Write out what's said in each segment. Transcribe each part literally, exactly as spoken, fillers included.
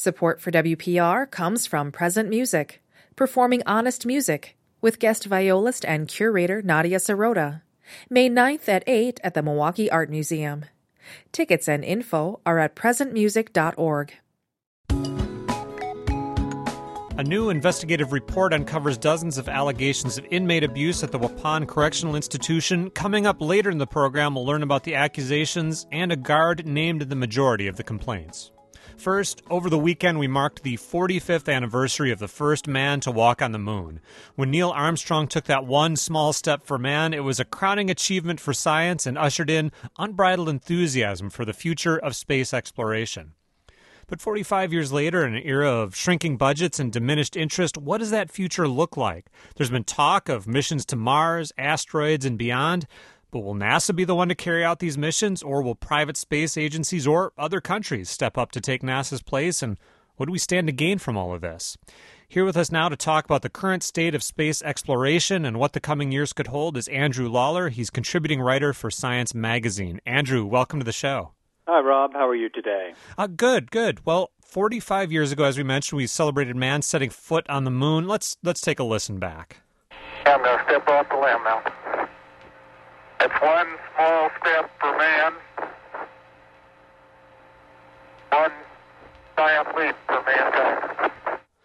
Support for W P R comes from Present Music, performing honest music, with guest violist and curator Nadia Sirota. May ninth at eight at the Milwaukee Art Museum. Tickets and info are at present music dot org. A new investigative report uncovers dozens of allegations of inmate abuse at the Waupun Correctional Institution. Coming up later in the program, we'll learn about the accusations and a guard named in the majority of the complaints. First, over the weekend, we marked the forty-fifth anniversary of the first man to walk on the moon. When Neil Armstrong took that one small step for man, it was a crowning achievement for science and ushered in unbridled enthusiasm for the future of space exploration. But forty-five years later, in an era of shrinking budgets and diminished interest, what does that future look like? There's been talk of missions to Mars, asteroids, and beyond. But will NASA be the one to carry out these missions, or will private space agencies or other countries step up to take NASA's place? And what do we stand to gain from all of this? Here with us now to talk about the current state of space exploration and what the coming years could hold is Andrew Lawler. He's contributing writer for Science Magazine. Andrew, welcome to the show. Hi, Rob. How are you today? Uh, good, good. Well, forty-five years ago, as we mentioned, we celebrated man setting foot on the moon. Let's let's take a listen back. I'm going to step off the limb now. It's one small step for man, one giant leap for mankind.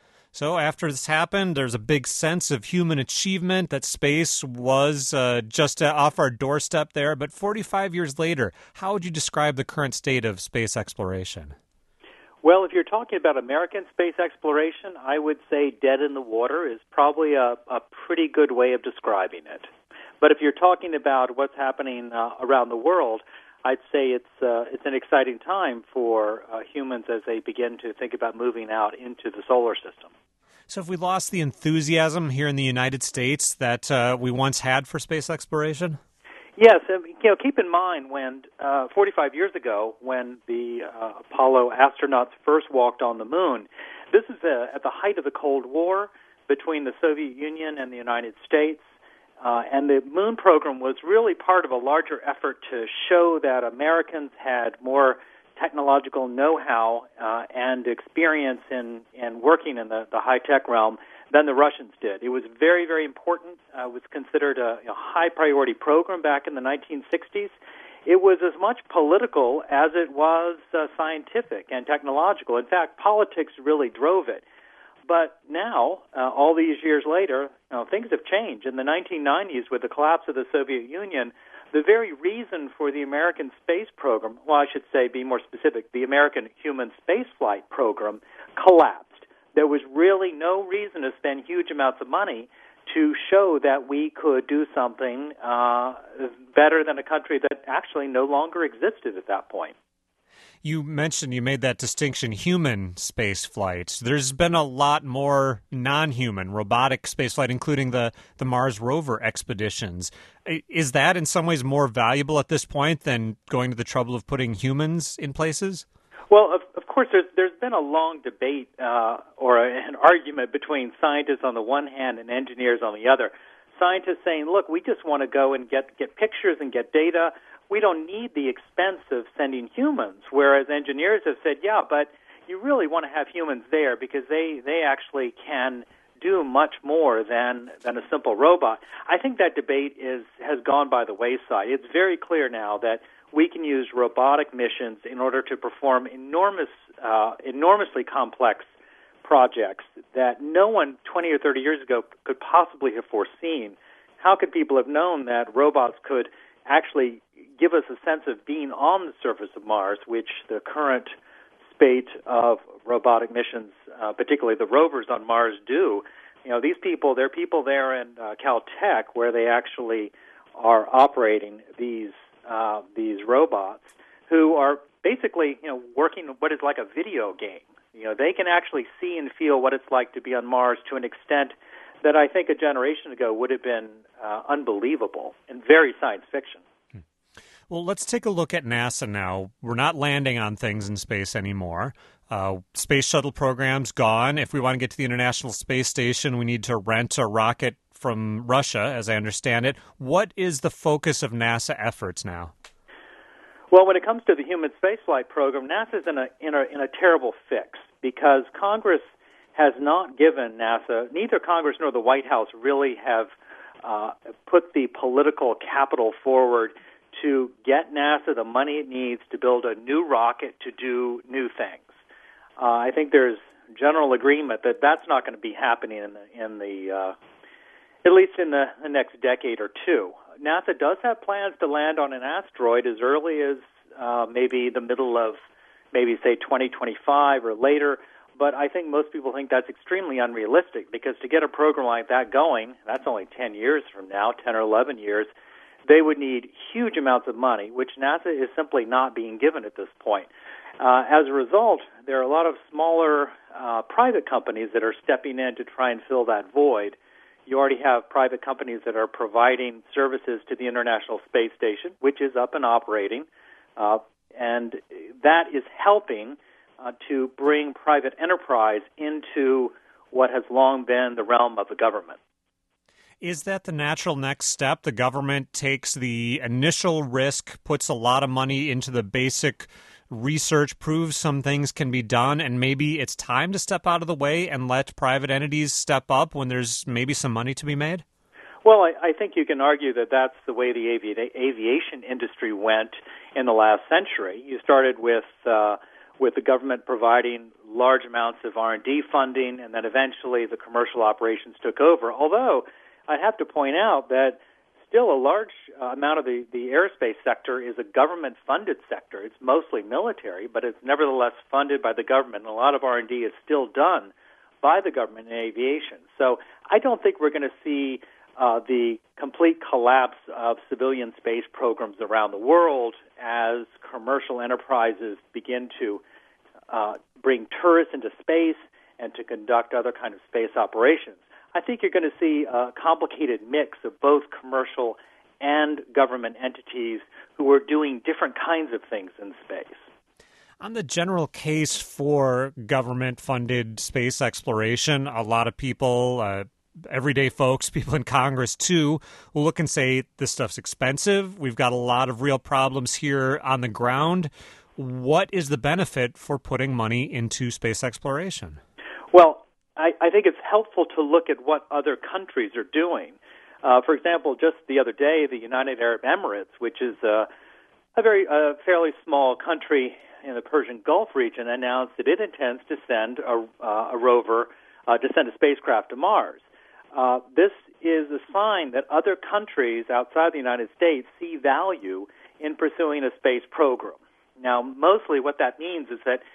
So after this happened, there's a big sense of human achievement that space was uh, just uh, off our doorstep there. But forty-five years later, how would you describe the current state of space exploration? Well, if you're talking about American space exploration, I would say dead in the water is probably a, a pretty good way of describing it. But if you're talking about what's happening uh, around the world, I'd say it's uh, it's an exciting time for uh, humans as they begin to think about moving out into the solar system. So have we lost the enthusiasm here in the United States that uh, we once had for space exploration? Yes. You know, keep in mind when uh, forty-five years ago, when the uh, Apollo astronauts first walked on the moon, this is uh, at the height of the Cold War between the Soviet Union and the United States. Uh, and the moon program was really part of a larger effort to show that Americans had more technological know-how uh, and experience in, in working in the, the high-tech realm than the Russians did. It was very, very important. Uh, it was considered a, a high-priority program back in the nineteen sixties. It was as much political as it was uh, scientific and technological. In fact, politics really drove it. But now, uh, all these years later, you know, things have changed. In the nineteen nineties, with the collapse of the Soviet Union, the very reason for the American space program, well, I should say, be more specific, the American human spaceflight program collapsed. There was really no reason to spend huge amounts of money to show that we could do something uh, better than a country that actually no longer existed at that point. You mentioned, you made that distinction, human space flight. There's been a lot more non-human, robotic space flight, including the, the Mars rover expeditions. Is that in some ways more valuable at this point than going to the trouble of putting humans in places? Well, of, of course, there's, there's been a long debate uh, or a, an argument between scientists on the one hand and engineers on the other. Scientists saying, look, we just want to go and get, get pictures and get data. We don't need the expense of sending humans, whereas engineers have said, yeah, but you really want to have humans there because they, they actually can do much more than, than a simple robot. I think that debate is has gone by the wayside. It's very clear now that we can use robotic missions in order to perform enormous, uh, enormously complex projects that no one twenty or thirty years ago could possibly have foreseen. How could people have known that robots could actually give us a sense of being on the surface of Mars, which the current spate of robotic missions, uh, particularly the rovers on Mars, do? You know, these people, there are people there in uh, Caltech where they actually are operating these uh, these robots who are basically, you know, working what is like a video game. You know, they can actually see and feel what it's like to be on Mars to an extent that I think a generation ago would have been uh, unbelievable and very science fiction. Well, let's take a look at NASA now. We're not landing on things in space anymore. Uh, space shuttle program's gone. If we want to get to the International Space Station, we need to rent a rocket from Russia, as I understand it. What is the focus of NASA efforts now? Well, when it comes to the human spaceflight program, NASA's in a, in a in a terrible fix because Congress has not given NASA, neither Congress nor the White House really have uh, put the political capital forward to get NASA the money it needs to build a new rocket to do new things. Uh, I think there's general agreement that that's not going to be happening in the, in the uh, at least in the, the next decade or two. NASA does have plans to land on an asteroid as early as uh, maybe the middle of maybe, say, twenty twenty-five or later, but I think most people think that's extremely unrealistic because to get a program like that going, that's only ten years from now, ten or eleven years, they would need huge amounts of money, which NASA is simply not being given at this point. Uh, as a result, there are a lot of smaller uh, private companies that are stepping in to try and fill that void. You already have private companies that are providing services to the International Space Station, which is up and operating, uh, and that is helping uh, to bring private enterprise into what has long been the realm of the government. Is that the natural next step? The government takes the initial risk, puts a lot of money into the basic research, proves some things can be done, and maybe it's time to step out of the way and let private entities step up when there's maybe some money to be made? Well, I, I think you can argue that that's the way the avi- aviation industry went in the last century. You started with uh, with the government providing large amounts of R and D funding, and then eventually the commercial operations took over, although I have to point out that still a large uh, amount of the, the aerospace sector is a government-funded sector. It's mostly military, but it's nevertheless funded by the government, and a lot of R and D is still done by the government in aviation. So I don't think we're going to see uh, the complete collapse of civilian space programs around the world as commercial enterprises begin to uh, bring tourists into space and to conduct other kind of space operations. I think you're going to see a complicated mix of both commercial and government entities who are doing different kinds of things in space. On the general case for government-funded space exploration, a lot of people, uh, everyday folks, people in Congress too, will look and say, this stuff's expensive. We've got a lot of real problems here on the ground. What is the benefit for putting money into space exploration? Well, I, I think it's helpful to look at what other countries are doing. Uh, for example, just the other day, the United Arab Emirates, which is uh, a very uh, fairly small country in the Persian Gulf region, announced that it intends to send a, uh, a rover, uh, to send a spacecraft to Mars. Uh, this is a sign that other countries outside the United States see value in pursuing a space program. Now, mostly what that means is that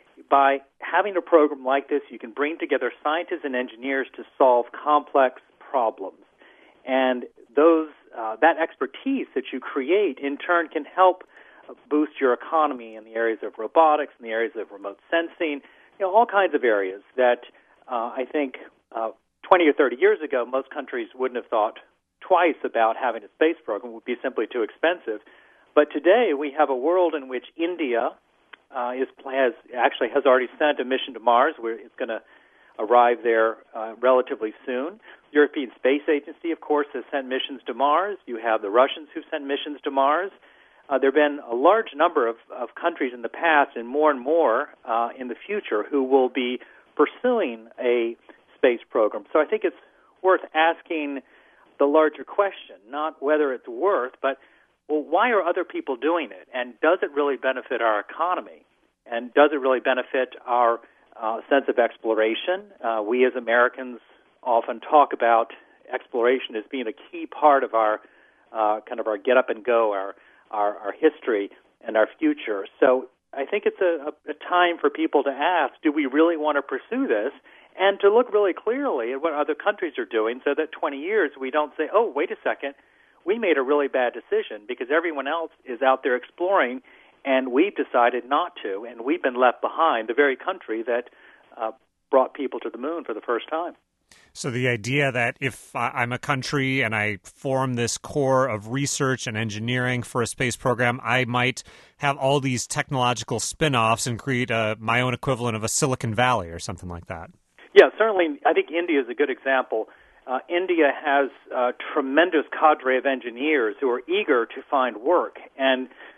by having a program like this, you can bring together scientists and engineers to solve complex problems. And those uh, that expertise that you create, in turn, can help boost your economy in the areas of robotics, in the areas of remote sensing, you know, all kinds of areas that uh, I think uh, twenty or thirty years ago, most countries wouldn't have thought twice about having a space program. It would be simply too expensive. But today, we have a world in which India Uh, is has actually has already sent a mission to Mars, where it's going to arrive there uh, relatively soon. European Space Agency, of course, has sent missions to Mars. You have the Russians who've sent missions to Mars. Uh, there have been a large number of, of countries in the past, and more and more uh, in the future, who will be pursuing a space program. So I think it's worth asking the larger question, not whether it's worth, but well, why are other people doing it? And does it really benefit our economy? And does it really benefit our uh, sense of exploration? Uh, we as Americans often talk about exploration as being a key part of our uh, kind of our get up and go, our, our, our history and our future. So I think it's a, a time for people to ask, do we really want to pursue this? And to look really clearly at what other countries are doing so that twenty years we don't say, oh, wait a second, we made a really bad decision because everyone else is out there exploring, and we've decided not to, and we've been left behind, the very country that uh, brought people to the moon for the first time. So the idea that if I'm a country and I form this core of research and engineering for a space program, I might have all these technological spin-offs and create a, my own equivalent of a Silicon Valley or something like that. Yeah, certainly. I think India is a good example. Uh, India has a tremendous cadre of engineers who are eager to find work, and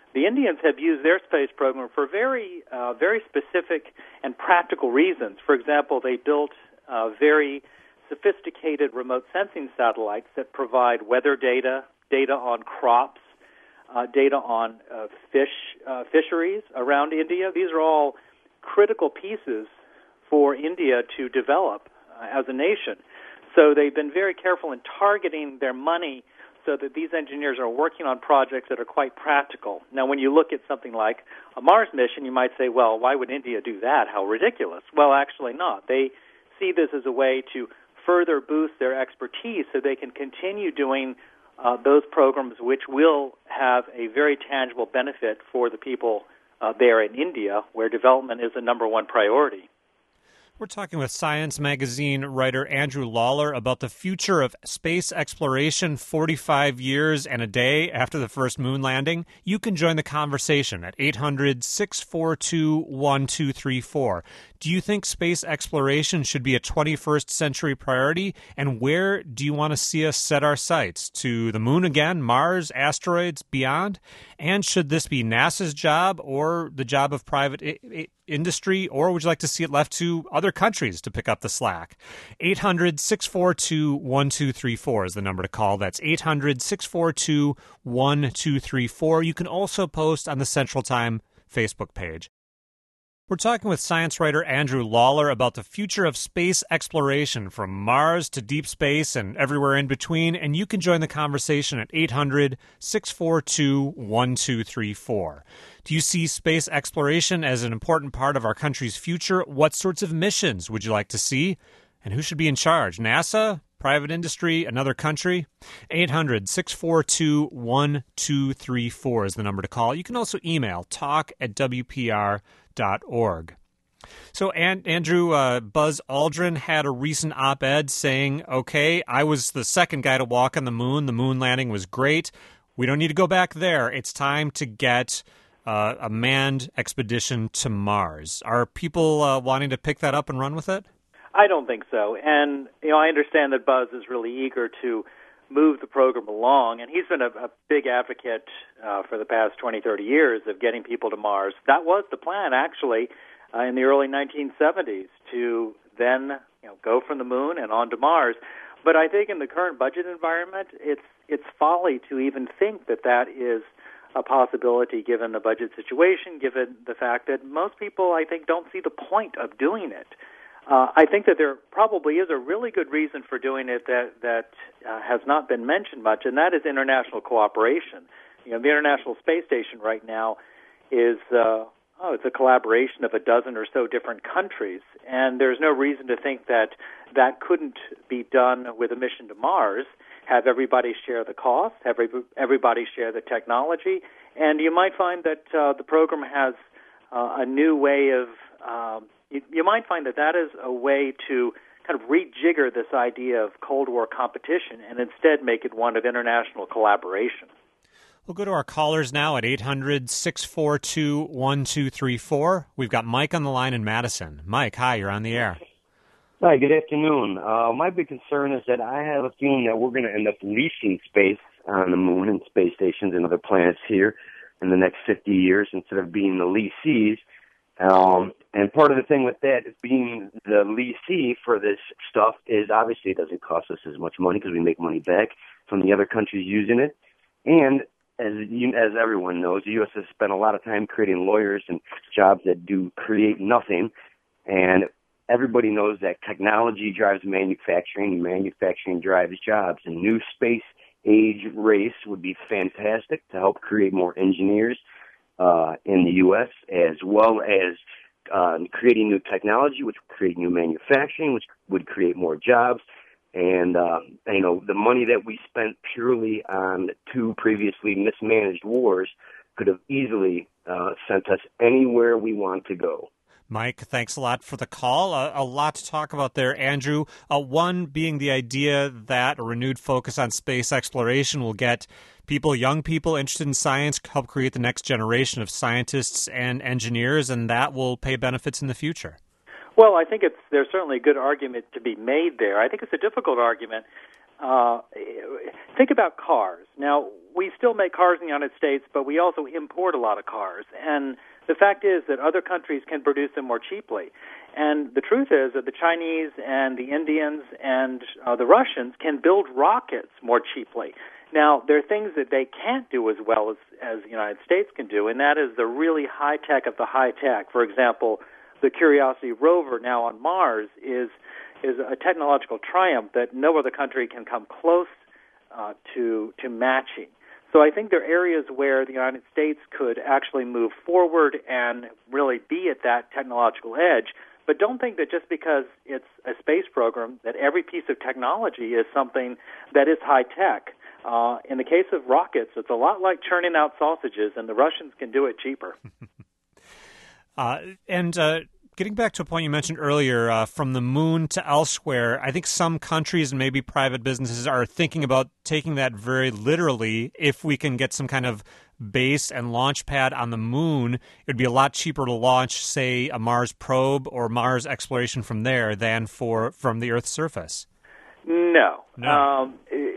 the Indians have used their space program for very, uh, very specific and practical reasons. For example, they built uh, very sophisticated remote sensing satellites that provide weather data, data on crops, uh, data on uh, fish uh, fisheries around India. These are all critical pieces for India to develop uh, as a nation. So they've been very careful in targeting their money so that these engineers are working on projects that are quite practical. Now, when you look at something like a Mars mission, you might say, well, why would India do that? How ridiculous. Well, actually not. They see this as a way to further boost their expertise so they can continue doing uh, those programs which will have a very tangible benefit for the people uh, there in India, where development is the number one priority. We're talking with Science Magazine writer Andrew Lawler about the future of space exploration forty-five years and a day after the first moon landing. You can join the conversation at eight hundred, six four two, one two three four. Do you think space exploration should be a twenty-first century priority? And where do you want to see us set our sights? To the moon again, Mars, asteroids, beyond? And should this be NASA's job or the job of private I- I- industry, or would you like to see it left to other countries to pick up the slack? eight hundred, six four two, one two three four is the number to call. That's eight hundred, six four two, one two three four. You can also post on the Central Time Facebook page. We're talking with science writer Andrew Lawler about the future of space exploration from Mars to deep space and everywhere in between, and you can join the conversation at eight hundred, six four two, one two three four. Do you see space exploration as an important part of our country's future? What sorts of missions would you like to see? And who should be in charge? NASA? Private industry? Another country? eight hundred, six four two, one two three four is the number to call. You can also email talk at w p r dot org. So, and, Andrew, uh, Buzz Aldrin had a recent op-ed saying, okay, I was the second guy to walk on the moon. The moon landing was great. We don't need to go back there. It's time to get uh, a manned expedition to Mars. Are people uh, wanting to pick that up and run with it? I don't think so. And, you know, I understand that Buzz is really eager to move the program along, and he's been a, a big advocate uh, for the past twenty, thirty years of getting people to Mars. That was the plan, actually, uh, in the early nineteen seventies, to then you know, go from the moon and on to Mars. But I think in the current budget environment, it's it's folly to even think that that is a possibility given the budget situation, given the fact that most people, I think, don't see the point of doing it. Uh, I think that there probably is a really good reason for doing it that that uh, has not been mentioned much, and that is international cooperation. You know, the International Space Station right now is uh, oh, it's a collaboration of a dozen or so different countries, and there's no reason to think that that couldn't be done with a mission to Mars. Have everybody share the cost, have everybody share the technology, and you might find that uh, the program has uh, a new way of um, You, you might find that that is a way to kind of rejigger this idea of Cold War competition and instead make it one of international collaboration. We'll go to our callers now at eight hundred, six four two, one two three four. We've got Mike on the line in Madison. Mike, hi, you're on the air. Hi, good afternoon. Uh, my big concern is that I have a feeling that we're going to end up leasing space on the moon and space stations and other planets here in the next fifty years instead of being the lessees. Um, and part of the thing with that, being the lessee for this stuff, is obviously it doesn't cost us as much money because we make money back from the other countries using it. And as you, as everyone knows, the U S has spent a lot of time creating lawyers and jobs that do create nothing. And everybody knows that technology drives manufacturing, and manufacturing drives jobs. A new space age race would be fantastic to help create more engineers Uh, in the U S, as well as uh, creating new technology, which would create new manufacturing, which would create more jobs. And, uh, you know, the money that we spent purely on two previously mismanaged wars could have easily uh, sent us anywhere we want to go. Mike, thanks a lot for the call. Uh, a lot to talk about there, Andrew. Uh, one being the idea that a renewed focus on space exploration will get people, young people interested in science, help create the next generation of scientists and engineers, and that will pay benefits in the future. Well, I think it's there's certainly a good argument to be made there. I think it's a difficult argument Uh, think about cars. Now, we still make cars in the United States, but we also import a lot of cars. And the fact is that other countries can produce them more cheaply. And the truth is that the Chinese and the Indians and uh, the Russians can build rockets more cheaply. Now, there are things that they can't do as well as, as the United States can do, and that is the really high-tech of the high-tech. For example, the Curiosity rover now on Mars is is a technological triumph that no other country can come close uh, to to matching. So I think there are areas where the United States could actually move forward and really be at that technological edge. But don't think that just because it's a space program that every piece of technology is something that is high-tech. Uh, in the case of rockets, it's a lot like churning out sausages, and the Russians can do it cheaper. uh, and uh, getting back to a point you mentioned earlier, uh, from the moon to elsewhere, I think some countries and maybe private businesses are thinking about taking that very literally. If we can get some kind of base and launch pad on the moon, it would be a lot cheaper to launch, say, a Mars probe or Mars exploration from there than for from the Earth's surface. No. No. Um,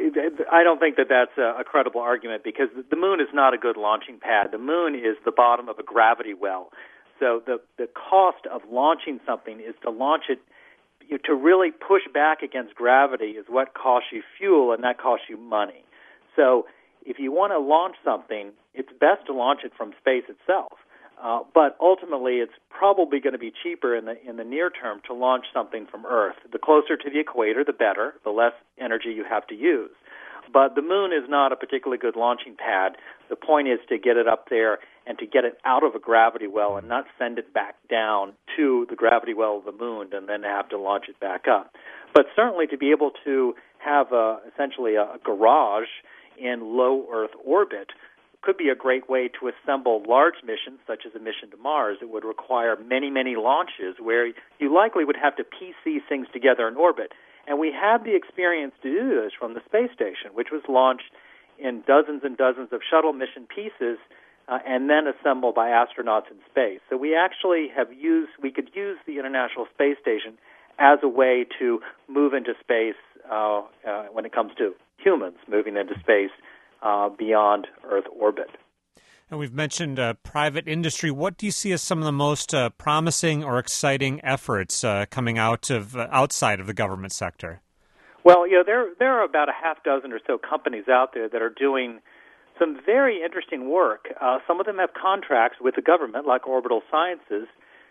I don't think that that's a credible argument, because the moon is not a good launching pad. The moon is the bottom of a gravity well. So the, the cost of launching something is to launch it, you know, to really push back against gravity is what costs you fuel, and that costs you money. So if you want to launch something, it's best to launch it from space itself. Uh, but ultimately, it's probably going to be cheaper in the in the near term to launch something from Earth. The closer to the equator, the better, the less energy you have to use. But the moon is not a particularly good launching pad. The point is to get it up there and to get it out of a gravity well and not send it back down to the gravity well of the moon and then have to launch it back up. But certainly to be able to have a, essentially a garage in low Earth orbit could be a great way to assemble large missions, such as a mission to Mars. It would require many, many launches where you likely would have to piece these things together in orbit. And we have the experience to do this from the space station, which was launched in dozens and dozens of shuttle mission pieces uh, and then assembled by astronauts in space. So we actually have used, we could use the International Space Station as a way to move into space uh, uh, when it comes to humans moving into space uh, beyond Earth orbit. And we've mentioned uh, private industry. What do you see as some of the most uh, promising or exciting efforts uh, coming out of uh, outside of the government sector? Well, you know, there there are about a half dozen or so companies out there that are doing some very interesting work. Uh, some of them have contracts with the government, like Orbital Sciences,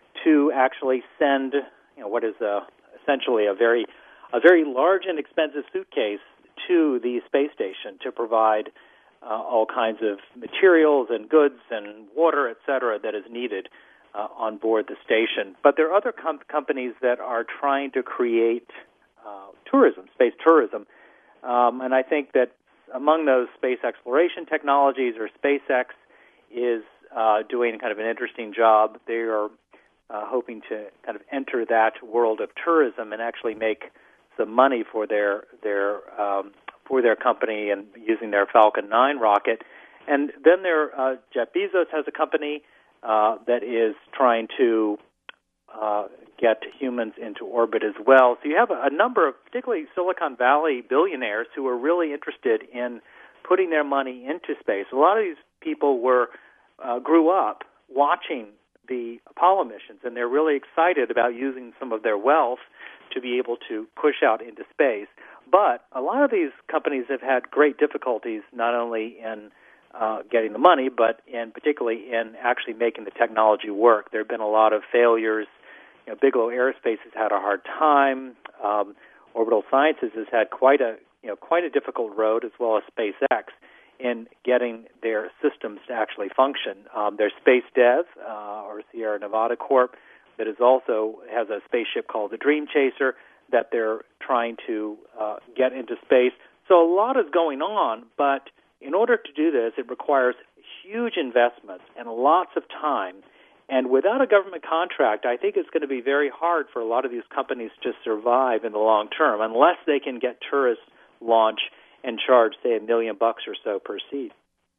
to actually send, you know, what is a, essentially a very a very large and expensive suitcase to the space station to provide Uh, all kinds of materials and goods and water, et cetera, that is needed uh, on board the station. But there are other com- companies that are trying to create uh, tourism, space tourism. Um, and I think that among those, space exploration technologies, or SpaceX, is uh, doing kind of an interesting job. They are uh, hoping to kind of enter that world of tourism and actually make some money for their their um, for their company and using their Falcon nine rocket. And then there, uh, Jeff Bezos has a company uh, that is trying to uh, get humans into orbit as well. So you have a, a number of, particularly Silicon Valley billionaires, who are really interested in putting their money into space. A lot of these people were uh, grew up watching the Apollo missions, and they're really excited about using some of their wealth to be able to push out into space. But a lot of these companies have had great difficulties, not only in uh, getting the money, but in particularly in actually making the technology work. There have been a lot of failures. You know, Bigelow Aerospace has had a hard time. Um, Orbital Sciences has had quite a you know quite a difficult road, as well as SpaceX, in getting their systems to actually function. Um, there's Space Dev, uh, or Sierra Nevada Corp, that is also has a spaceship called the Dream Chaser that they're trying to uh, get into space. So a lot is going on, but in order to do this, it requires huge investments and lots of time. And without a government contract, I think it's going to be very hard for a lot of these companies to survive in the long term, unless they can get tourists launch and charge, say, a million bucks or so per seat.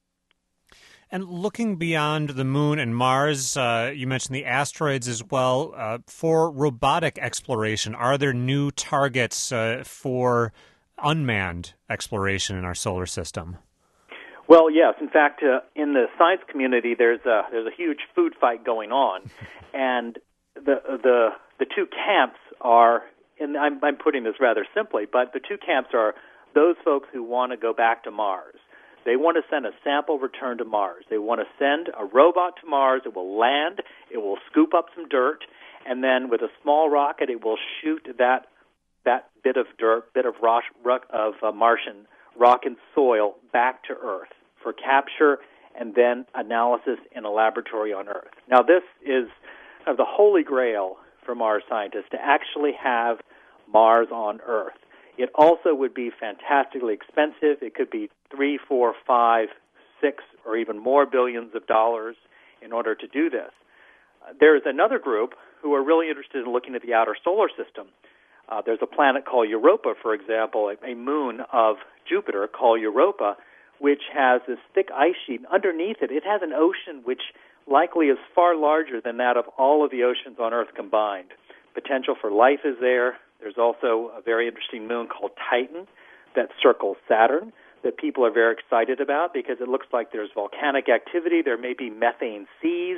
And looking beyond the moon and Mars, uh, you mentioned the asteroids as well. Uh, for robotic exploration, are there new targets uh, for unmanned exploration in our solar system. Well, yes. In fact, uh, in the science community, there's a there's a huge food fight going on, and the the the two camps are. And I'm, I'm putting this rather simply, but the two camps are those folks who want to go back to Mars. They want to send a sample return to Mars. They want to send a robot to Mars. It will land. It will scoop up some dirt, and then with a small rocket, it will shoot that that bit of dirt, bit of rock, of uh, Martian rock and soil back to Earth for capture and then analysis in a laboratory on Earth. Now, this is kind of the holy grail for Mars scientists, to actually have Mars on Earth. It also would be fantastically expensive. It could be three, four, five, six, or even more billions of dollars in order to do this. Uh, there's another group who are really interested in looking at the outer solar system. Uh, there's a planet called Europa, for example, a, a moon of Jupiter called Europa, which has this thick ice sheet. Underneath it, it has an ocean which likely is far larger than that of all of the oceans on Earth combined. Potential for life is there. There's also a very interesting moon called Titan that circles Saturn that people are very excited about because it looks like there's volcanic activity. There may be methane seas.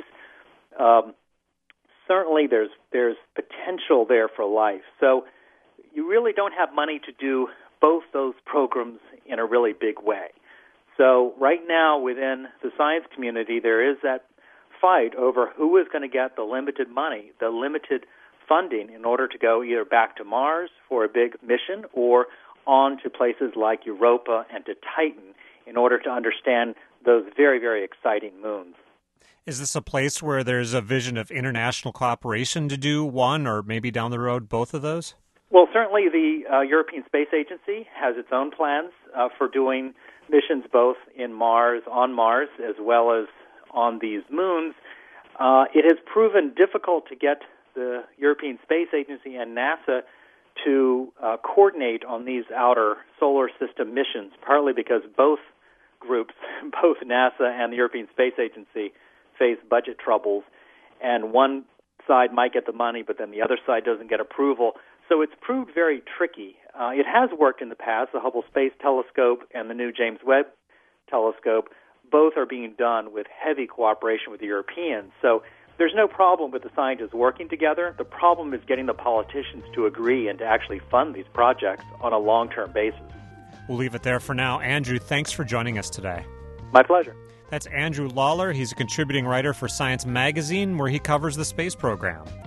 Um, certainly there's there's potential there for life. So you really don't have money to do both those programs in a really big way. So right now within the science community, there is that fight over who is going to get the limited money, the limited funding in order to go either back to Mars for a big mission or on to places like Europa and to Titan in order to understand those very, very exciting moons. Is this a place where there's a vision of international cooperation to do one or maybe down the road both of those? Well, certainly the uh, European Space Agency has its own plans uh, for doing missions both in Mars, on Mars, as well as on these moons. Uh, it has proven difficult to get the European Space Agency and NASA to uh, coordinate on these outer solar system missions, partly because both groups, both NASA and the European Space Agency, face budget troubles, and one side might get the money, but then the other side doesn't get approval. So it's proved very tricky. Uh, it has worked in the past. The Hubble Space Telescope and the new James Webb Telescope both are being done with heavy cooperation with the Europeans. So there's no problem with the scientists working together. The problem is getting the politicians to agree and to actually fund these projects on a long-term basis. We'll leave it there for now. Andrew, thanks for joining us today. My pleasure. That's Andrew Lawler. He's a contributing writer for Science Magazine, where he covers the space program.